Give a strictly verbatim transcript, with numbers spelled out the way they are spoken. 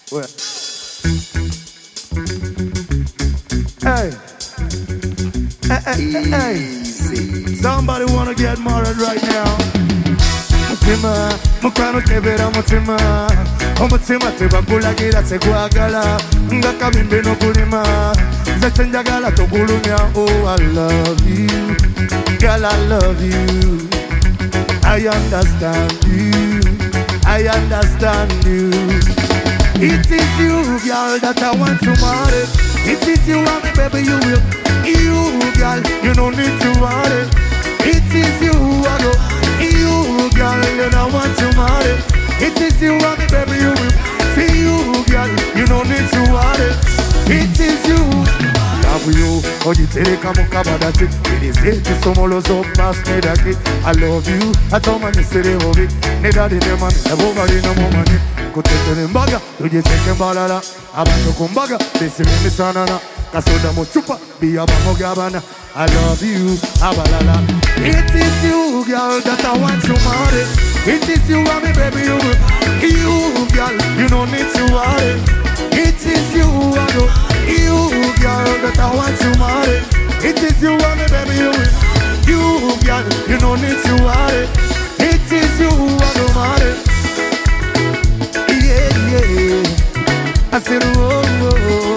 Well. Hey. Hey, hey, hey. Somebody wanna get married right now? Mutima, mukwano tebera mutima. Omutima tebagulagira tegwagala. Ngaka bimbe no kulima. Nze njagala togulumya. Oh, I love you. Girl, I love you. I understand you. I understand you. It is you, girl, that I want to marry. It is you, and me, baby, you will. You, girl, you don't need to worry. It is you, I go. You, girl, you don't want to marry. It is you, and me, baby, you will. See you, girl, you don't need to worry. It is you. Love you, oh, you take a mukabadati. It is it, so molos of past nedaki. I love you, I told my city of it. Nedadi de man, everybody no more money. Kutetele mbaga, tuje cheke mbalala. Abantu kumbaga, besi mimi sanana. Kasoda mochupa, biya bamogabana. I love you, abalala. It is you, girl, that I want to marry. It is you, and me, baby, you. You, girl, you don't need to worry. It is you, I go. You, girl, that I want to marry. It is you, and me, baby, you. You, girl, you don't need to worry. It is you, I go marry. Yeah, yeah. I said, whoa, whoa.